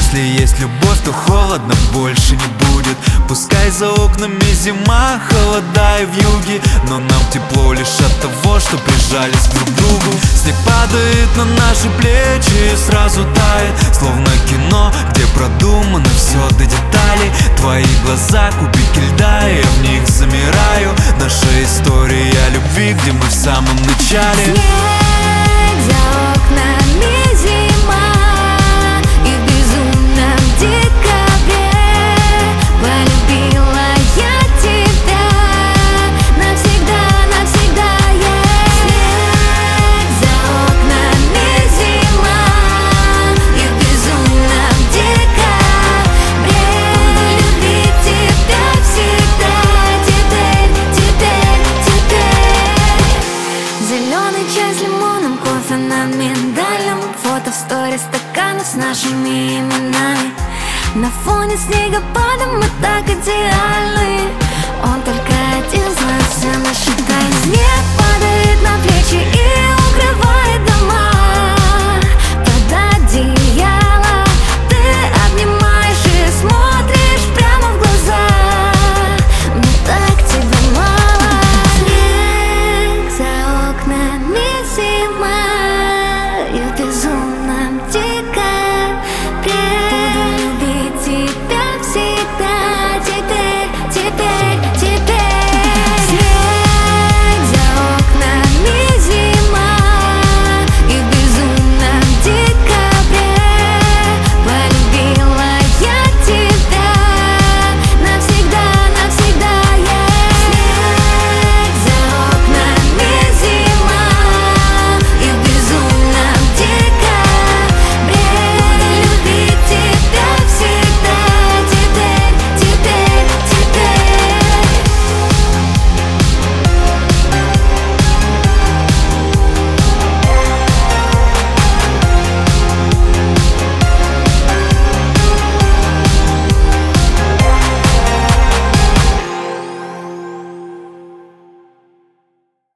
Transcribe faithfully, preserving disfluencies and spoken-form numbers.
Если есть любовь, то холодно больше не будет. Пускай за окнами зима, холода и вьюги, но нам тепло лишь от того, что прижались друг к другу. Снег падает на наши плечи и сразу тает, словно кино, где продумано все до деталей. Твои глаза, кубики льда, я в них замираю. Наша история любви, где мы в самом начале. Снег за окнами, зима, и в безумном декабре полюбила я тебя навсегда, навсегда, yeah. Снег за окнами, зима, и в безумном декабре буду любить тебя всегда, теперь, теперь, теперь. Зеленый чай с лимоном, кофе на миндальном, фото в сторис стаканов с нашими именами. На фоне снегопада мы так идеальны, он только один знает все наши тайны. Снег падает на плечи и укрывает